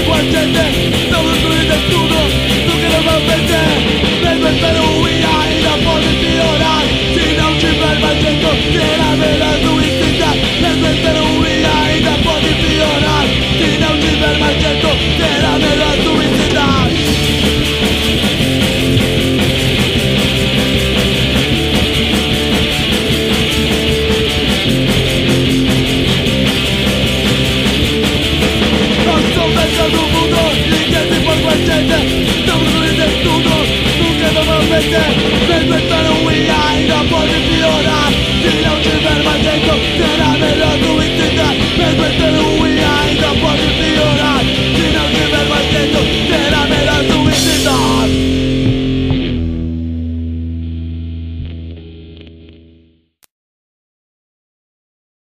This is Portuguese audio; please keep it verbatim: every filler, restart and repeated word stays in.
com a gente, estamos destruindo tudo, tudo que não vai vencer. Mesmo espero e ainda pode piorar. Se não tiver mais jeito, será melhor suicidar. Mesmo espero e ainda pode piorar. Se não tiver mais jeito, será melhor suicidar. Do mundo, ninguém se põe com a gente. Estamos destruindo tudo, nunca vamos vencer.